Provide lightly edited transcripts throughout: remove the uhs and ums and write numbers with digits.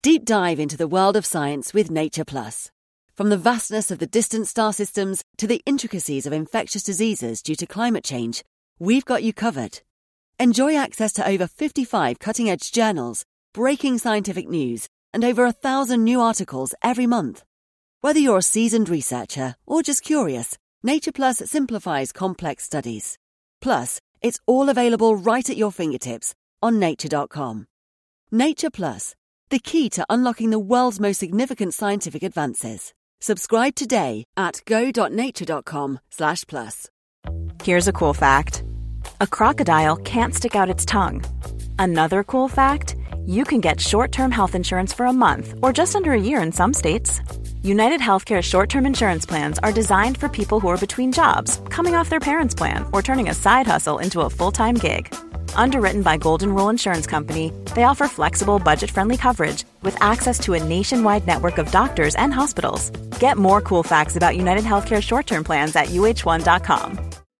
Deep dive into the world of science with Nature Plus. From the vastness of the distant star systems to the intricacies of infectious diseases due to climate change, we've got you covered. Enjoy access to over 55 cutting-edge journals, breaking scientific news, and over 1,000 new articles every month. Whether you're a seasoned researcher or just curious, Nature Plus simplifies complex studies. Plus, it's all available right at your fingertips on nature.com. Nature Plus, the key to unlocking the world's most significant scientific advances. Subscribe today at go.nature.com/plus. Here's a cool fact. A crocodile can't stick out its tongue. Another cool fact, you can get short-term health insurance for a month or just under a year in some states. United Healthcare short-term insurance plans are designed for people who are between jobs, coming off their parents' plan, or turning a side hustle into a full-time gig. Underwritten by Golden Rule Insurance Company, they offer flexible, budget-friendly coverage with access to a nationwide network of doctors and hospitals. Get more cool facts about United Healthcare short-term plans at uh1.com.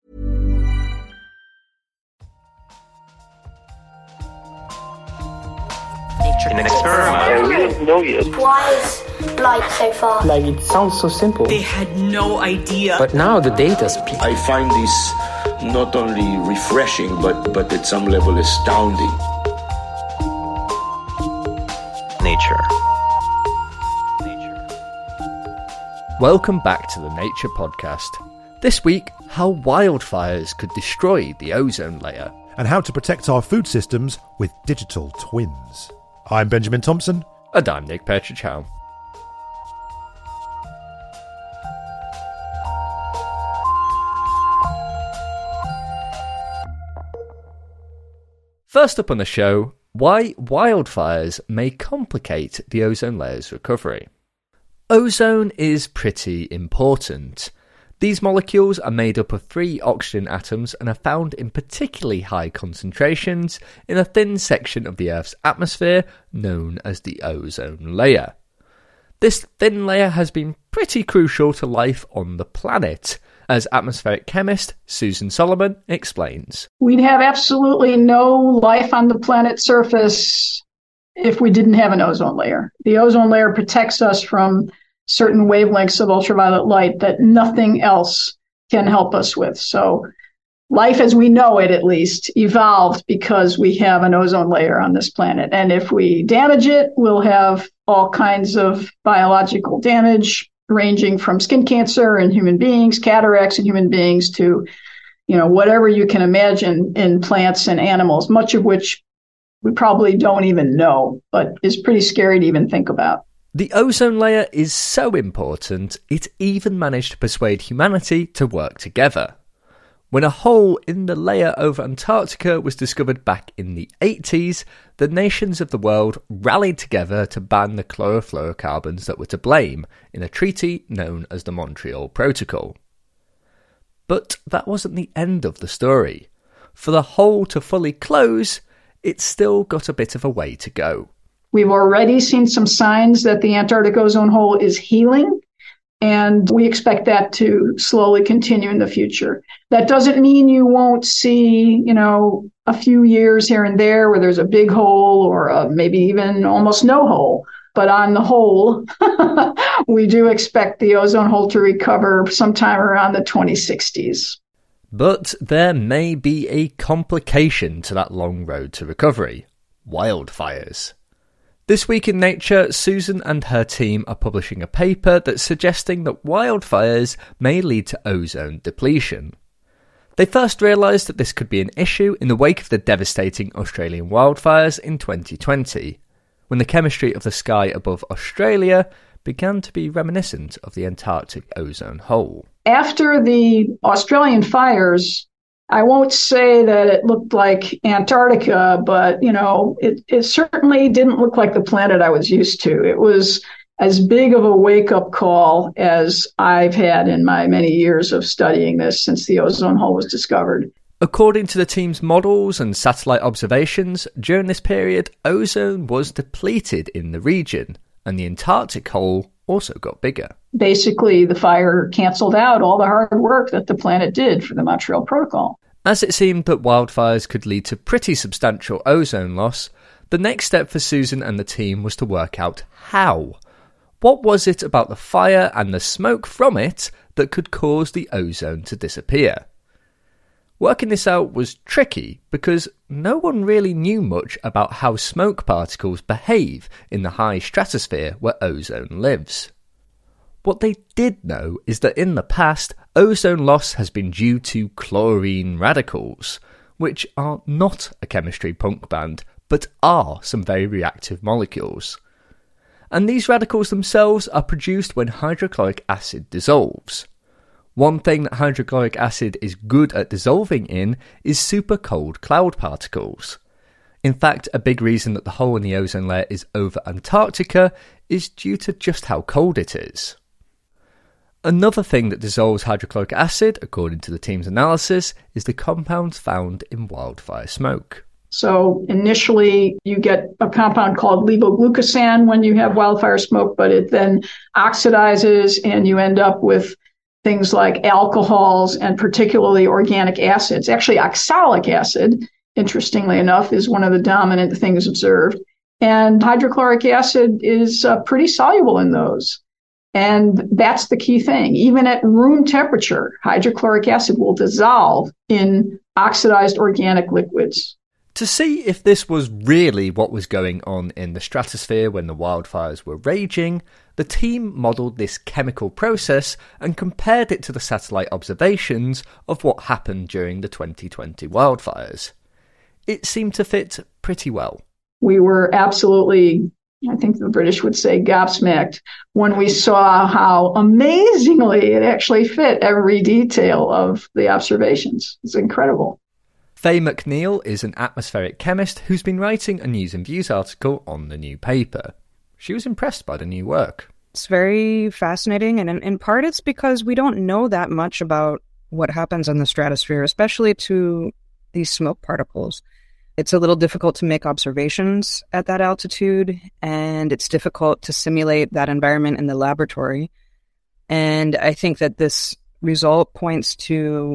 In an experiment. We don't know yet. Why is light so far? Like, it sounds so simple. They had no idea. But now the data speaks. I find this not only refreshing, but at some level astounding. Nature. Welcome back to the Nature Podcast. This week, how wildfires could destroy the ozone layer. And how to protect our food systems with digital twins. I'm Benjamin Thompson. And I'm Nick Petrichow. First up on the show, why wildfires may complicate the ozone layer's recovery. Ozone is pretty important. These molecules are made up of 3 oxygen atoms and are found in particularly high concentrations in a thin section of the Earth's atmosphere known as the ozone layer. This thin layer has been pretty crucial to life on the planet, as atmospheric chemist Susan Solomon explains. We'd have absolutely no life on the planet's surface if we didn't have an ozone layer. The ozone layer protects us from certain wavelengths of ultraviolet light that nothing else can help us with. So life as we know it, at least, evolved because we have an ozone layer on this planet. And if we damage it, we'll have all kinds of biological damage, ranging from skin cancer in human beings, cataracts in human beings, to, whatever you can imagine in plants and animals, much of which we probably don't even know, but is pretty scary to even think about. The ozone layer is so important, it even managed to persuade humanity to work together. When a hole in the layer over Antarctica was discovered back in the 80s, the nations of the world rallied together to ban the chlorofluorocarbons that were to blame in a treaty known as the Montreal Protocol. But that wasn't the end of the story. For the hole to fully close, it's still got a bit of a way to go. We've already seen some signs that the Antarctic ozone hole is healing, and we expect that to slowly continue in the future. That doesn't mean you won't see, a few years here and there where there's a big hole or maybe even almost no hole. But on the whole, we do expect the ozone hole to recover sometime around the 2060s. But there may be a complication to that long road to recovery: wildfires. This week in Nature, Susan and her team are publishing a paper that's suggesting that wildfires may lead to ozone depletion. They first realised that this could be an issue in the wake of the devastating Australian wildfires in 2020, when the chemistry of the sky above Australia began to be reminiscent of the Antarctic ozone hole. After the Australian fires, I won't say that it looked like Antarctica, but, it certainly didn't look like the planet I was used to. It was as big of a wake-up call as I've had in my many years of studying this since the ozone hole was discovered. According to the team's models and satellite observations, during this period, ozone was depleted in the region, and the Antarctic hole also got bigger. Basically, the fire canceled out all the hard work that the planet did for the Montreal Protocol. As it seemed that wildfires could lead to pretty substantial ozone loss, The next step for Susan and the team was to work out how. What was it about the fire and the smoke from it that could cause the ozone to disappear? Working this out was tricky because no one really knew much about how smoke particles behave in the high stratosphere where ozone lives. What they did know is that in the past, ozone loss has been due to chlorine radicals, which are not a chemistry punk band, but are some very reactive molecules. And these radicals themselves are produced when hydrochloric acid dissolves. One thing that hydrochloric acid is good at dissolving in is super cold cloud particles. In fact, a big reason that the hole in the ozone layer is over Antarctica is due to just how cold it is. Another thing that dissolves hydrochloric acid, according to the team's analysis, is the compounds found in wildfire smoke. So initially you get a compound called levoglucosan when you have wildfire smoke, but it then oxidizes and you end up with things like alcohols and particularly organic acids. Actually, oxalic acid, interestingly enough, is one of the dominant things observed. And hydrochloric acid is pretty soluble in those. And that's the key thing. Even at room temperature, hydrochloric acid will dissolve in oxidized organic liquids. To see if this was really what was going on in the stratosphere when the wildfires were raging, the team modelled this chemical process and compared it to the satellite observations of what happened during the 2020 wildfires. It seemed to fit pretty well. We were absolutely, I think the British would say, gobsmacked when we saw how amazingly it actually fit every detail of the observations. It's incredible. Faye McNeil is an atmospheric chemist who's been writing a News and Views article on the new paper. She was impressed by the new work. It's very fascinating, and in part it's because we don't know that much about what happens in the stratosphere, especially to these smoke particles. It's a little difficult to make observations at that altitude, and it's difficult to simulate that environment in the laboratory. And I think that this result points to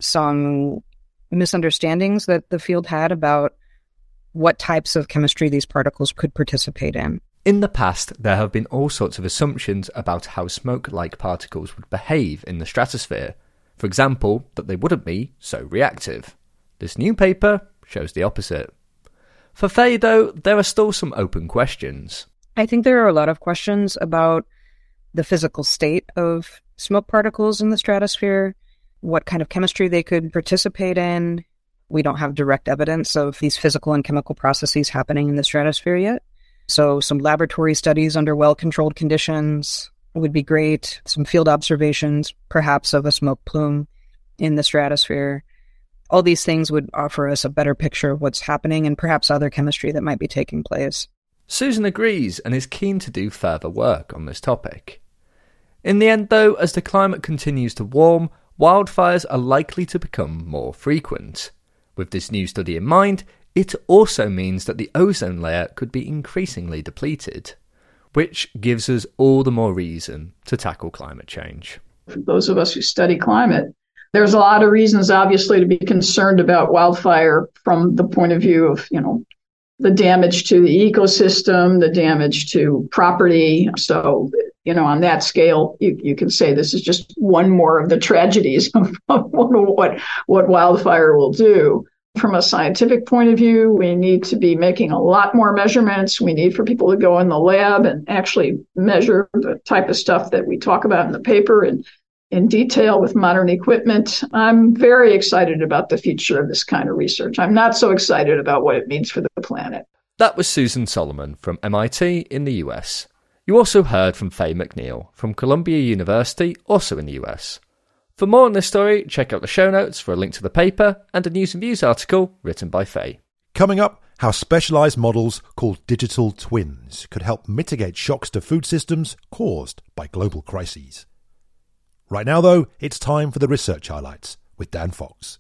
some misunderstandings that the field had about what types of chemistry these particles could participate in. In the past, there have been all sorts of assumptions about how smoke-like particles would behave in the stratosphere. For example, that they wouldn't be so reactive. This new paper shows the opposite. For Faye, though, there are still some open questions. I think there are a lot of questions about the physical state of smoke particles in the stratosphere, what kind of chemistry they could participate in. We don't have direct evidence of these physical and chemical processes happening in the stratosphere yet. So some laboratory studies under well-controlled conditions would be great. Some field observations, perhaps of a smoke plume in the stratosphere. All these things would offer us a better picture of what's happening and perhaps other chemistry that might be taking place. Susan agrees and is keen to do further work on this topic. In the end, though, as the climate continues to warm, wildfires are likely to become more frequent. With this new study in mind, it also means that the ozone layer could be increasingly depleted, which gives us all the more reason to tackle climate change. For those of us who study climate, there's a lot of reasons, obviously, to be concerned about wildfire from the point of view of, the damage to the ecosystem, the damage to property. So, on that scale, you can say this is just one more of the tragedies of what wildfire will do. From a scientific point of view, we need to be making a lot more measurements. We need for people to go in the lab and actually measure the type of stuff that we talk about in the paper and in detail with modern equipment. I'm very excited about the future of this kind of research. I'm not so excited about what it means for the planet. That was Susan Solomon from MIT in the US. You also heard from Faye McNeil from Columbia University, also in the US. For more on this story, check out the show notes for a link to the paper and a News and Views article written by Faye. Coming up, how specialised models called digital twins could help mitigate shocks to food systems caused by global crises. Right now, though, it's time for the research highlights with Dan Fox.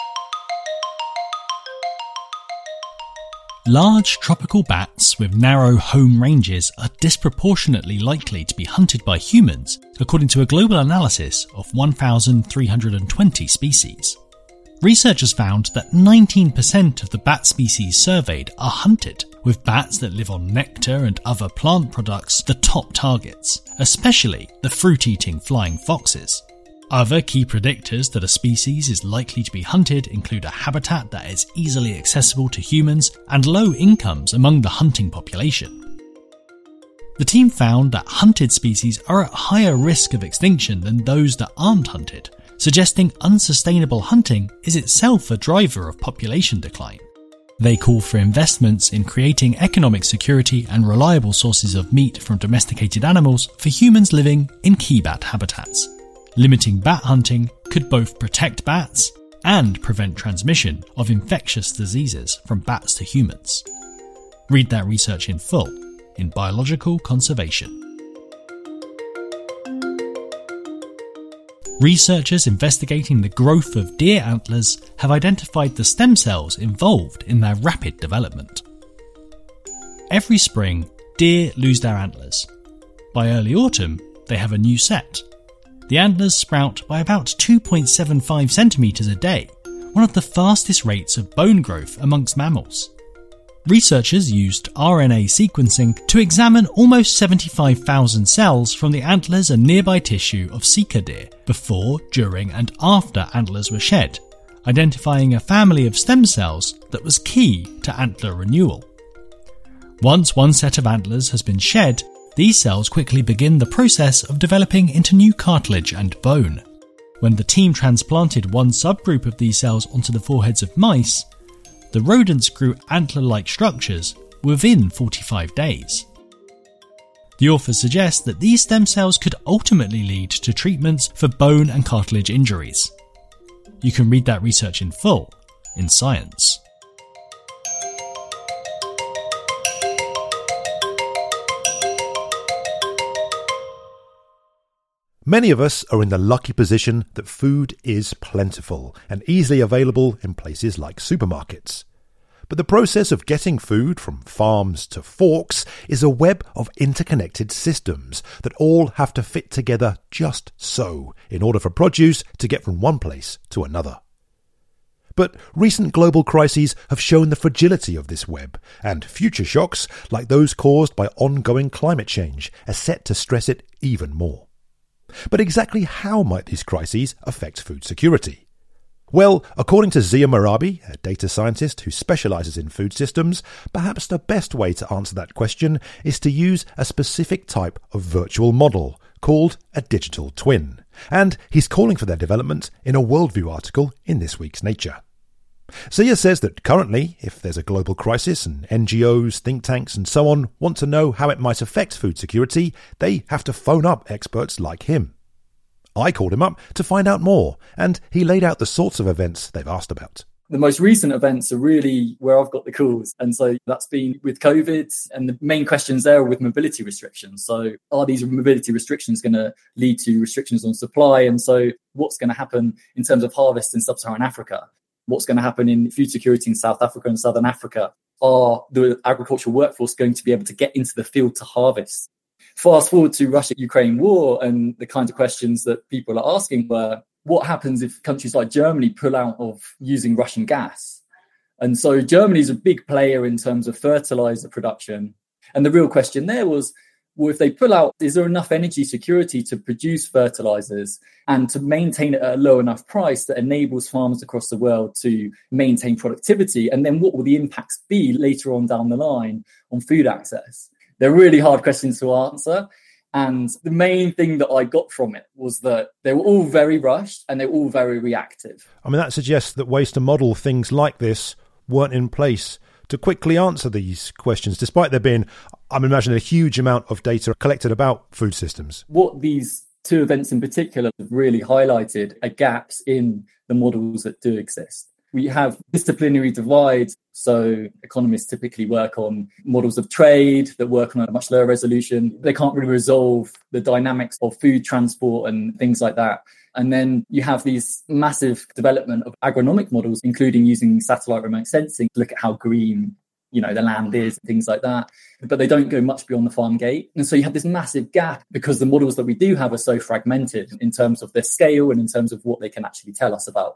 Large tropical bats with narrow home ranges are disproportionately likely to be hunted by humans, according to a global analysis of 1,320 species. Researchers found that 19% of the bat species surveyed are hunted, with bats that live on nectar and other plant products the top targets, especially the fruit-eating flying foxes. Other key predictors that a species is likely to be hunted include a habitat that is easily accessible to humans and low incomes among the hunting population. The team found that hunted species are at higher risk of extinction than those that aren't hunted, suggesting unsustainable hunting is itself a driver of population decline. They call for investments in creating economic security and reliable sources of meat from domesticated animals for humans living in key bat habitats. Limiting bat hunting could both protect bats and prevent transmission of infectious diseases from bats to humans. Read that research in full in Biological Conservation. Researchers investigating the growth of deer antlers have identified the stem cells involved in their rapid development. Every spring, deer lose their antlers. By early autumn, they have a new set. The antlers sprout by about 2.75 centimetres a day, one of the fastest rates of bone growth amongst mammals. Researchers used RNA sequencing to examine almost 75,000 cells from the antlers and nearby tissue of sika deer before, during and after antlers were shed, identifying a family of stem cells that was key to antler renewal. Once one set of antlers has been shed, these cells quickly begin the process of developing into new cartilage and bone. When the team transplanted one subgroup of these cells onto the foreheads of mice, the rodents grew antler-like structures within 45 days. The authors suggest that these stem cells could ultimately lead to treatments for bone and cartilage injuries. You can read that research in full in Science. Many of us are in the lucky position that food is plentiful and easily available in places like supermarkets. But the process of getting food from farms to forks is a web of interconnected systems that all have to fit together just so in order for produce to get from one place to another. But recent global crises have shown the fragility of this web, and future shocks, like those caused by ongoing climate change, are set to stress it even more. But exactly how might these crises affect food security? Well, according to Zia Marabi, a data scientist who specialises in food systems, perhaps the best way to answer that question is to use a specific type of virtual model called a digital twin. And he's calling for their development in a Worldview article in this week's Nature. Zia says that currently, if there's a global crisis and NGOs, think tanks and so on want to know how it might affect food security, they have to phone up experts like him. I called him up to find out more, and he laid out the sorts of events they've asked about. The most recent events are really where I've got the calls. And so that's been with COVID, and the main questions there are with mobility restrictions. So are these mobility restrictions going to lead to restrictions on supply? And so what's going to happen in terms of harvest in sub-Saharan Africa? What's going to happen in food security in South Africa and Southern Africa? Are the agricultural workforce going to be able to get into the field to harvest? Fast forward to Russia-Ukraine war, and the kinds of questions that people are asking were, what happens if countries like Germany pull out of using Russian gas? And so Germany is a big player in terms of fertilizer production. And the real question there was, well, if they pull out, is there enough energy security to produce fertilizers and to maintain it at a low enough price that enables farmers across the world to maintain productivity? And then what will the impacts be later on down the line on food access? They're really hard questions to answer. And the main thing that I got from it was that they were all very rushed and they were all very reactive. I mean, that suggests that ways to model things like this weren't in place to quickly answer these questions, despite there being, I'm imagining, a huge amount of data collected about food systems. What these two events in particular have really highlighted are gaps in the models that do exist. We have disciplinary divide. So economists typically work on models of trade that work on a much lower resolution. They can't really resolve the dynamics of food transport and things like that. And then you have these massive development of agronomic models, including using satellite remote sensing to look at how green, the land is, things like that. But they don't go much beyond the farm gate. And so you have this massive gap because the models that we do have are so fragmented in terms of their scale and in terms of what they can actually tell us about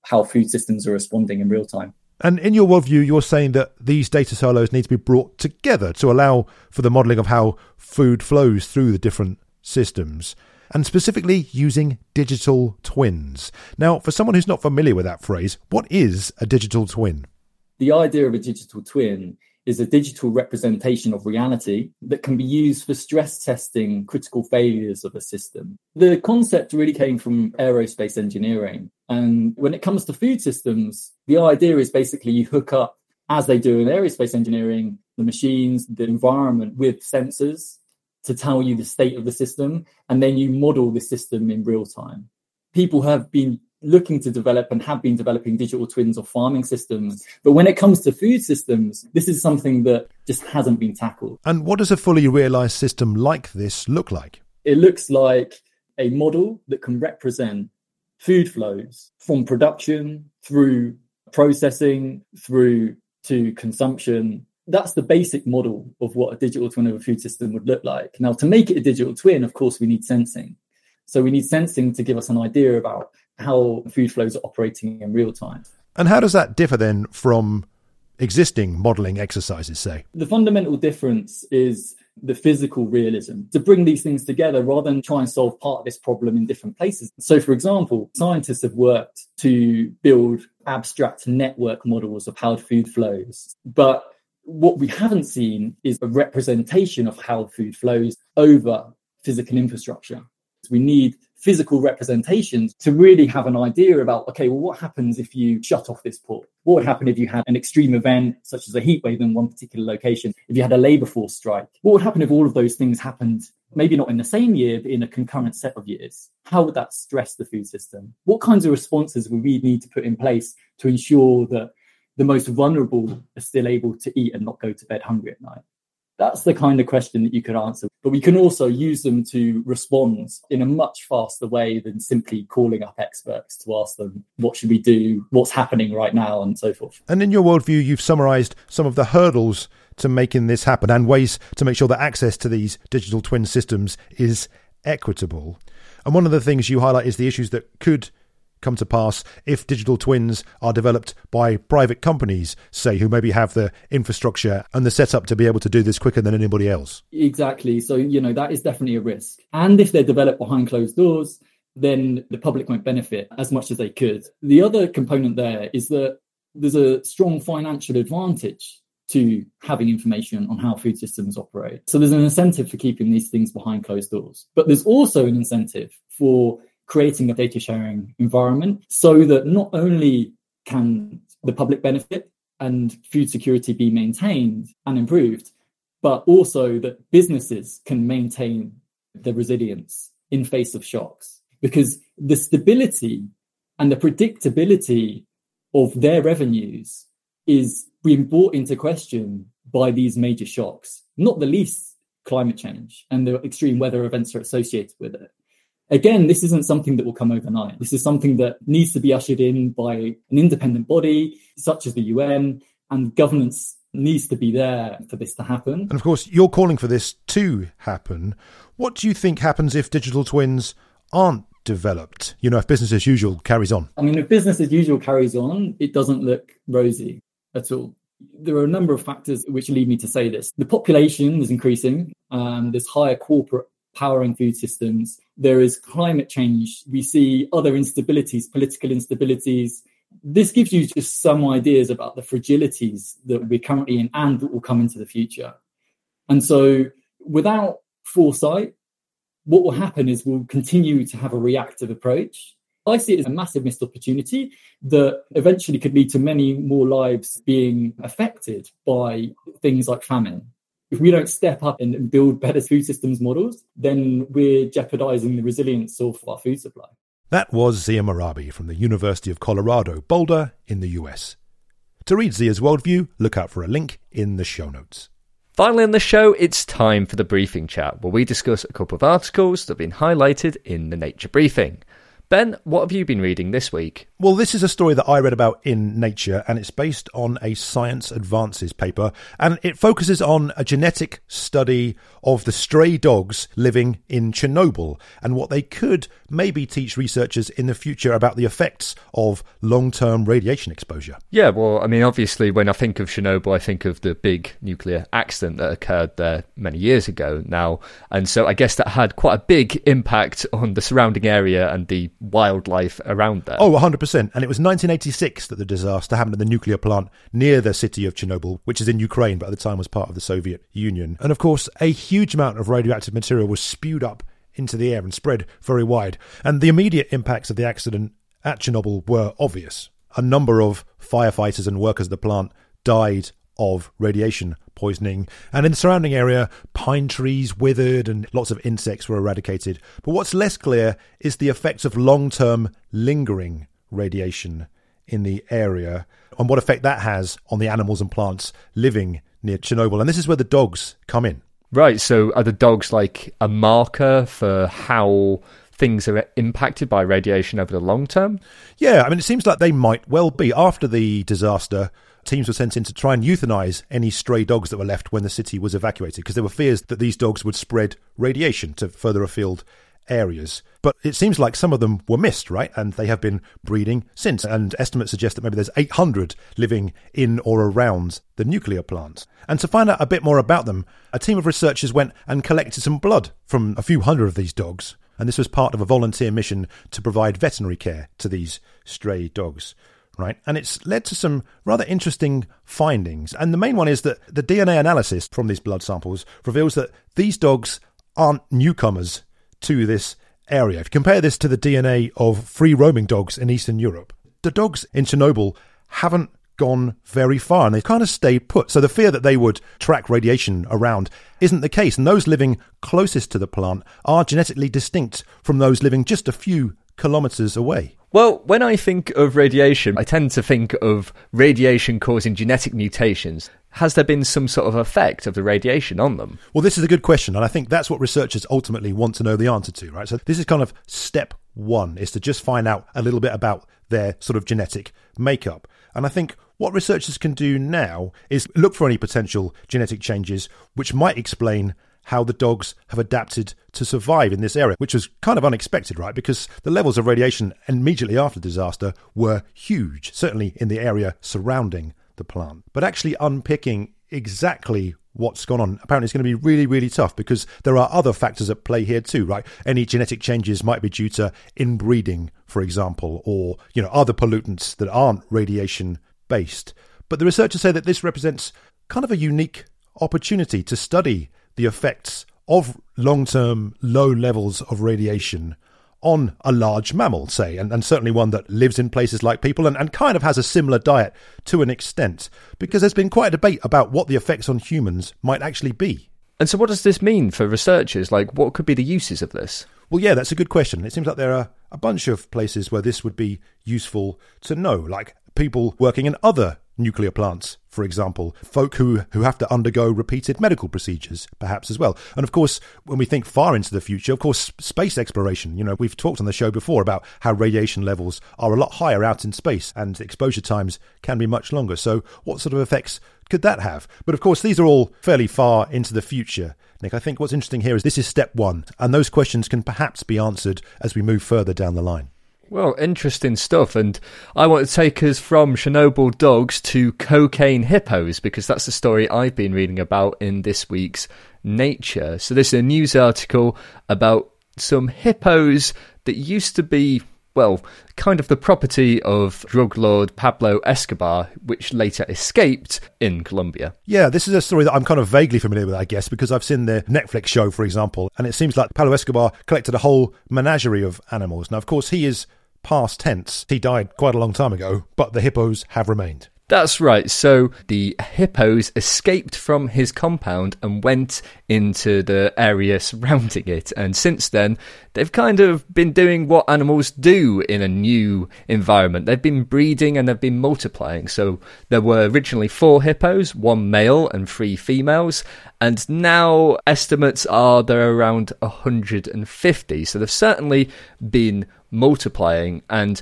how food systems are responding in real time. And in your worldview, you're saying that these data silos need to be brought together to allow for the modelling of how food flows through the different systems, and specifically using digital twins. Now, for someone who's not familiar with that phrase, what is a digital twin? The idea of a digital twin is a digital representation of reality that can be used for stress testing critical failures of a system. The concept really came from aerospace engineering. And when it comes to food systems, the idea is basically you hook up, as they do in aerospace engineering, the machines, the environment with sensors to tell you the state of the system, and then you model the system in real time. People have been looking to develop and have been developing digital twins of farming systems. But when it comes to food systems, this is something that just hasn't been tackled. And what does a fully realised system like this look like? It looks like a model that can represent food flows from production through processing through to consumption. That's the basic model of what a digital twin of a food system would look like. Now, to make it a digital twin, of course, we need sensing. So we need sensing to give us an idea about how food flows are operating in real time. And how does that differ then from existing modelling exercises, say? The fundamental difference is the physical realism, to bring these things together rather than try and solve part of this problem in different places. So, for example, scientists have worked to build abstract network models of how food flows. But what we haven't seen is a representation of how food flows over physical infrastructure. We need physical representations to really have an idea about, okay, well, what happens if you shut off this port? What would happen if you had an extreme event, such as a heat wave in one particular location? If you had a labour force strike? What would happen if all of those things happened, maybe not in the same year, but in a concurrent set of years? How would that stress the food system? What kinds of responses would we need to put in place to ensure that the most vulnerable are still able to eat and not go to bed hungry at night? That's the kind of question that you could answer. But we can also use them to respond in a much faster way than simply calling up experts to ask them, what should we do, what's happening right now, and so forth. And in your worldview, you've summarised some of the hurdles to making this happen and ways to make sure that access to these digital twin systems is equitable. And one of the things you highlight is the issues that could come to pass if digital twins are developed by private companies, say, who maybe have the infrastructure and the setup to be able to do this quicker than anybody else. Exactly. So, that is definitely a risk. And if they're developed behind closed doors, then the public won't benefit as much as they could. The other component there is that there's a strong financial advantage to having information on how food systems operate. So there's an incentive for keeping these things behind closed doors. But there's also an incentive for creating a data sharing environment so that not only can the public benefit and food security be maintained and improved, but also that businesses can maintain the resilience in face of shocks. Because the stability and the predictability of their revenues is being brought into question by these major shocks, not the least climate change and the extreme weather events that are associated with it. Again, this isn't something that will come overnight. This is something that needs to be ushered in by an independent body, such as the UN, and governance needs to be there for this to happen. And of course, you're calling for this to happen. What do you think happens if digital twins aren't developed? If business as usual carries on? If business as usual carries on, it doesn't look rosy at all. There are a number of factors which lead me to say this. The population is increasing. There's higher corporate power in food systems. There is climate change. We see other instabilities, political instabilities. This gives you just some ideas about the fragilities that we're currently in and that will come into the future. And so without foresight, what will happen is we'll continue to have a reactive approach. I see it as a massive missed opportunity that eventually could lead to many more lives being affected by things like famine. If we don't step up and build better food systems models, then we're jeopardizing the resilience of our food supply. That was Zia Marabi from the University of Colorado, Boulder in the US. To read Zia's worldview, look out for a link in the show notes. Finally on the show, it's time for the briefing chat, where we discuss a couple of articles that have been highlighted in the Nature Briefing. Ben, what have you been reading this week? Well, this is a story that I read about in Nature, and it's based on a Science Advances paper, and it focuses on a genetic study of the stray dogs living in Chernobyl and what they could maybe teach researchers in the future about the effects of long-term radiation exposure. Yeah, well, I mean, obviously, when I think of Chernobyl, I think of the big nuclear accident that occurred there many years ago now, and so I guess that had quite a big impact on the surrounding area and the wildlife around there. Oh, 100%. And it was 1986 that the disaster happened at the nuclear plant near the city of Chernobyl, which is in Ukraine, but at the time was part of the Soviet Union. And of course, a huge amount of radioactive material was spewed up into the air and spread very wide. And the immediate impacts of the accident at Chernobyl were obvious. A number of firefighters and workers at the plant died of radiation poisoning, and in the surrounding area pine trees withered and lots of insects were eradicated. But what's less clear is the effects of long-term lingering radiation in the area and what effect that has on the animals and plants living near Chernobyl. And this is where the dogs come in. Right, so are the dogs like a marker for how things are impacted by radiation over the long term? Yeah, I mean, it seems like they might well be. After the disaster, teams were sent in to try and euthanize any stray dogs that were left when the city was evacuated, because there were fears that these dogs would spread radiation to further afield areas. But it seems like some of them were missed, right? And they have been breeding since. And estimates suggest that maybe there's 800 living in or around the nuclear plant. And to find out a bit more about them, a team of researchers went and collected some blood from a few hundred of these dogs. And this was part of a volunteer mission to provide veterinary care to these stray dogs. Right, and it's led to some rather interesting findings. And the main one is that the DNA analysis from these blood samples reveals that these dogs aren't newcomers to this area. If you compare this to the DNA of free-roaming dogs in Eastern Europe, the dogs in Chernobyl haven't gone very far, and they've kind of stayed put. So the fear that they would track radiation around isn't the case. And those living closest to the plant are genetically distinct from those living just a few kilometres away. Well, when I think of radiation, I tend to think of radiation causing genetic mutations. Has there been some sort of effect of the radiation on them? Well, this is a good question, and I think that's what researchers ultimately want to know the answer to, right? So this is kind of step one, is to just find out a little bit about their sort of genetic makeup. And I think what researchers can do now is look for any potential genetic changes which might explain how the dogs have adapted to survive in this area, which was kind of unexpected, right? Because the levels of radiation immediately after the disaster were huge, certainly in the area surrounding the plant. But actually unpicking exactly what's gone on apparently is going to be really, really tough, because there are other factors at play here too, right? Any genetic changes might be due to inbreeding, for example, or, other pollutants that aren't radiation based. But the researchers say that this represents kind of a unique opportunity to study the effects of long-term low levels of radiation on a large mammal, say, and certainly one that lives in places like people and kind of has a similar diet to an extent, because there's been quite a debate about what the effects on humans might actually be. And so what does this mean for researchers? Like, what could be the uses of this? Well, yeah, that's a good question. It seems like there are a bunch of places where this would be useful to know, like people working in other nuclear plants, for example, folk who have to undergo repeated medical procedures, perhaps as well. And of course, when we think far into the future, of course, space exploration, we've talked on the show before about how radiation levels are a lot higher out in space and exposure times can be much longer. So what sort of effects could that have? But of course, these are all fairly far into the future. Nick, I think what's interesting here is this is step one, and those questions can perhaps be answered as we move further down the line. Well, interesting stuff, and I want to take us from Chernobyl dogs to cocaine hippos, because that's the story I've been reading about in this week's Nature. So this is a news article about some hippos that used to be, well, kind of the property of drug lord Pablo Escobar, which later escaped in Colombia. Yeah, this is a story that I'm kind of vaguely familiar with, I guess, because I've seen the Netflix show, for example, and it seems like Pablo Escobar collected a whole menagerie of animals. Now, of course, he is past tense. He died quite a long time ago, but the hippos have remained. That's right. So the hippos escaped from his compound and went into the area surrounding it. And since then, they've kind of been doing what animals do in a new environment. They've been breeding and they've been multiplying. So there were originally 4 hippos, 1 male and 3 females. And now estimates are there are around 150. So they've certainly been multiplying. And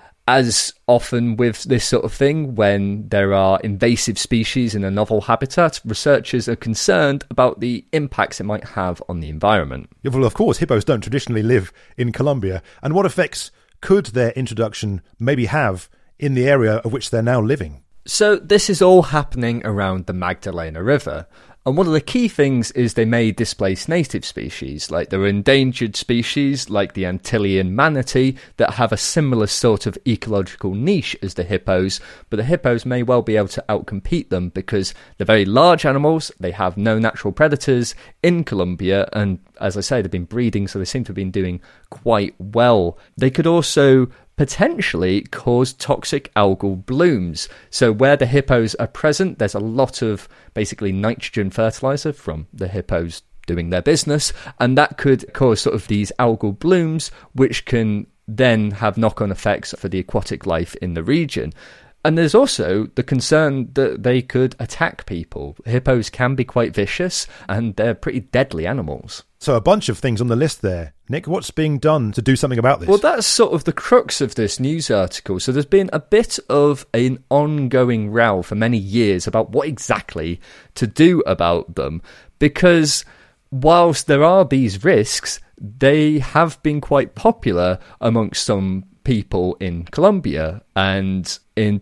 as often with this sort of thing, when there are invasive species in a novel habitat, researchers are concerned about the impacts it might have on the environment. Yeah, well, of course, hippos don't traditionally live in Colombia. And what effects could their introduction maybe have in the area of which they're now living? So this is all happening around the Magdalena River. And one of the key things is they may displace native species, like there are endangered species like the Antillean manatee that have a similar sort of ecological niche as the hippos, but the hippos may well be able to outcompete them because they're very large animals, they have no natural predators in Colombia, and as I say, they've been breeding, so they seem to have been doing quite well. They could also potentially cause toxic algal blooms. So where the hippos are present, there's a lot of basically nitrogen fertilizer from the hippos doing their business, and that could cause sort of these algal blooms, which can then have knock-on effects for the aquatic life in the region. And there's also the concern that they could attack people. Hippos can be quite vicious, and they're pretty deadly animals. So a bunch of things on the list there. Nick, what's being done to do something about this? Well, that's sort of the crux of this news article. So there's been a bit of an ongoing row for many years about what exactly to do about them, because whilst there are these risks, they have been quite popular amongst some people in Colombia. And in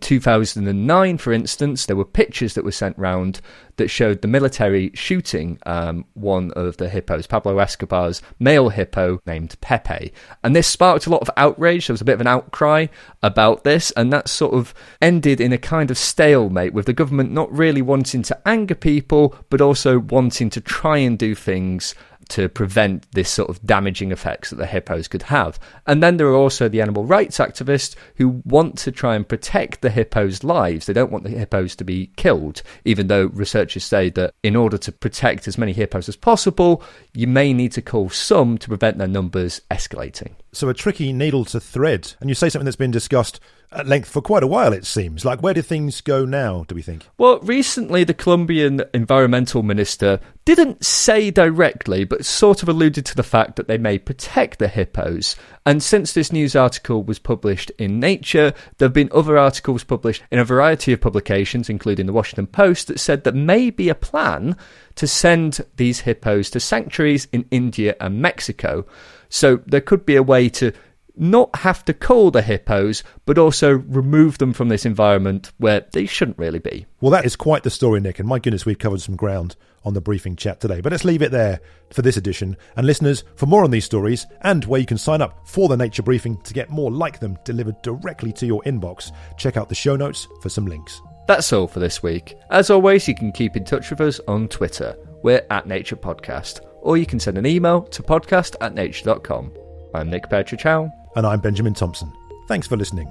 2009, for instance, there were pictures that were sent round that showed the military shooting one of the hippos, Pablo Escobar's male hippo named Pepe. And this sparked a lot of outrage. There was a bit of an outcry about this, and that sort of ended in a kind of stalemate with the government not really wanting to anger people, but also wanting to try and do things to prevent this sort of damaging effects that the hippos could have. And then there are also the animal rights activists who want to try and protect the hippos' lives. They don't want the hippos to be killed, even though researchers say that in order to protect as many hippos as possible, you may need to kill some to prevent their numbers escalating. So a tricky needle to thread. And you say something that's been discussed at length for quite a while, it seems. Like, where do things go now, do we think? Well, recently the Colombian environmental minister didn't say directly, but sort of alluded to the fact that they may protect the hippos. And since this news article was published in Nature, there have been other articles published in a variety of publications, including the Washington Post, that said that may be a plan to send these hippos to sanctuaries in India and Mexico. So there could be a way to not have to cull the hippos, but also remove them from this environment where they shouldn't really be. Well, that is quite the story, Nick, and my goodness, we've covered some ground on the briefing chat today. But let's leave it there for this edition. And listeners, for more on these stories and where you can sign up for the Nature Briefing to get more like them delivered directly to your inbox, check out the show notes for some links. That's all for this week. As always, you can keep in touch with us on Twitter. We're at Nature Podcast, or you can send an email to podcast@nature.com. I'm Nick Petrichow. And I'm Benjamin Thompson. Thanks for listening.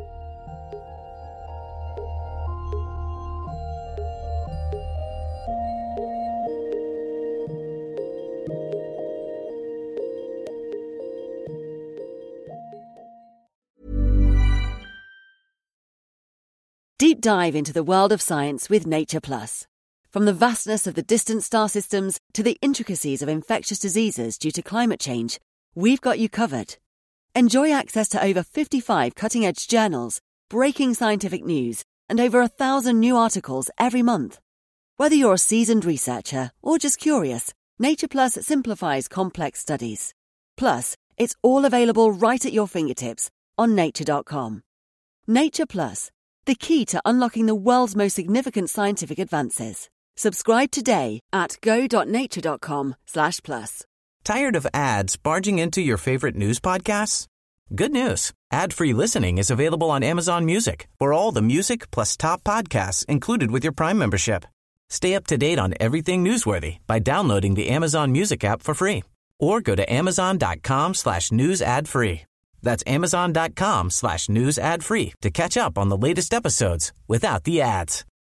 Deep dive into the world of science with Nature Plus. From the vastness of the distant star systems to the intricacies of infectious diseases due to climate change, we've got you covered. Enjoy access to over 55 cutting-edge journals, breaking scientific news, and over 1,000 new articles every month. Whether you're a seasoned researcher or just curious, Nature Plus simplifies complex studies. Plus, it's all available right at your fingertips on nature.com. Nature Plus, the key to unlocking the world's most significant scientific advances. Subscribe today at go.nature.com/plus. Tired of ads barging into your favorite news podcasts? Good news. Ad-free listening is available on Amazon Music for all the music plus top podcasts included with your Prime membership. Stay up to date on everything newsworthy by downloading the Amazon Music app for free or go to amazon.com/news ad free. That's amazon.com/news ad free to catch up on the latest episodes without the ads.